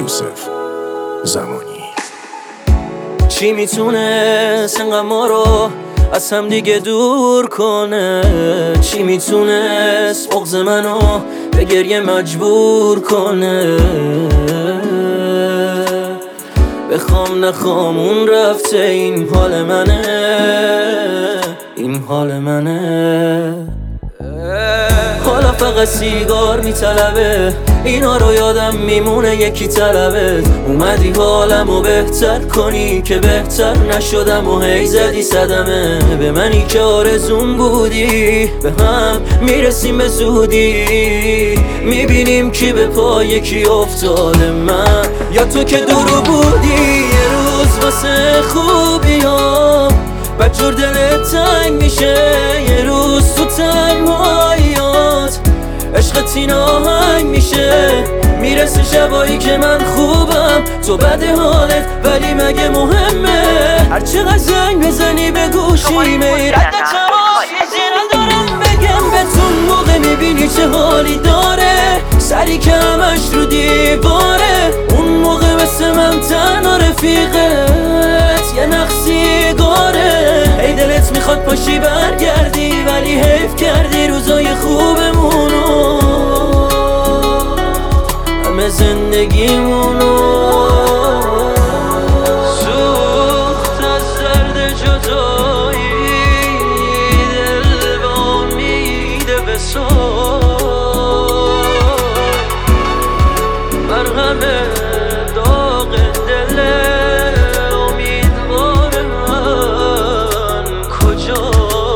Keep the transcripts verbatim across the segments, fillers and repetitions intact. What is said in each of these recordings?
یوسف زمانی. چی میتونست انقدر ما رو از هم دیگه دور کنه؟ چی میتونست بغض منو به گریه مجبور کنه؟ بخوام نخوام اون رفته، این حال منه، این حال منه. حالا فقط سیگار میطلبه، اینا رو یادم میمونه یکی طلبه. اومدی حالمو بهتر کنی که بهتر نشدم و هی زدی صدمه به منی که آرزون بودی. به هم میرسیم به زودی، میبینیم کی به پای کی افتاده، من یا تو که دورو بودی. یه روز واسه خوبی ها بدجور دلت تنگ میشه، یه روز تو تنهاییات عشقت این آهنگ میشه. میرسه شبایی که من خوبم تو بده حالت، ولی مگه مهمه هر چقدر زنگ بزنی به گوشی میرد چماشی ندارم بگم بهتون موقع میبینی چه حالی داره، سری که همش رو دیواره. اون موقع مثل من تنها رفیقت یه نقصی گاره، ای دلت میخواد پاشی برگردی ولی حیف کردی روزای خوبمونو، همه زندگیمونو. سوخت از درد جدایی، دل به امید وصال، مرهم داغ دل امیدوار من کجا؟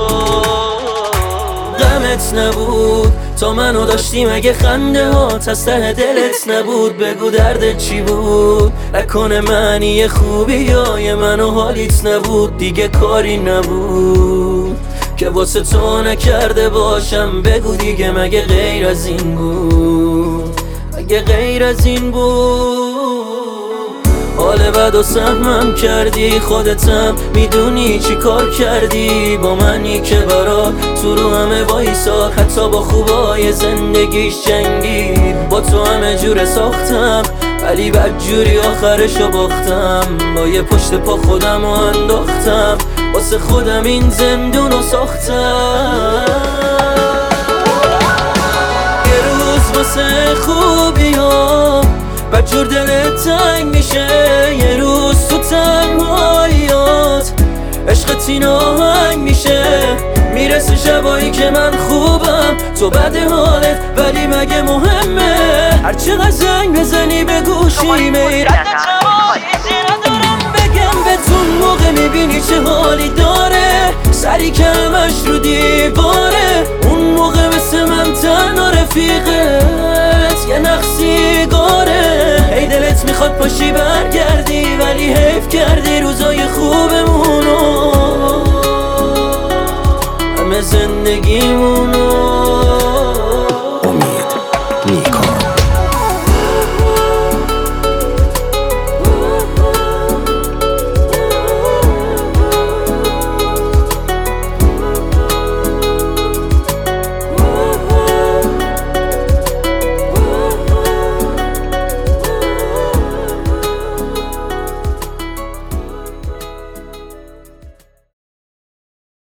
غمت نبود تا منو داشتی، مگه خنده هات از ته دلت نبود؟ بگو دردت چی بود؟ نکنه معنی خوبی های منو حالیت نبود؟ دیگه کاری نبود که واسه تو نکرده باشم، بگو دیگه مگه غیر از این بود؟ مگه غیر از این بود؟ حال بد و سهمم کردی، خودتم میدونی چی کار کردی با منی که برا تو رو همه وایساد، حتی با خوبای زندگیش جنگید. با تو همه جوره ساختم ولی بدجوری آخرشو باختم، با یه پشت پا خودم رو انداختم، واسه خودم این زندونو ساختم. یه روز واسه خوبی ها بدجور دلت تنگ میشه، یه روز تو تنهاییات عشقت این آهنگ میشه. میرسه شبایی که من خوبم تو بده حالت، ولی مگه مهمه هر چقدر زنگ بزنی به گوشی میرد چماشی ندارم بگم بهتون موقع میبینی چه حالی داره، سری که همش رو دیواره. اون موقع مثل من تنها رفیقت یه نقصی گاره، ای دلت میخواد پاشی برگردی ولی حیف کردی روزای خوبمونو، همه زندگیمونو.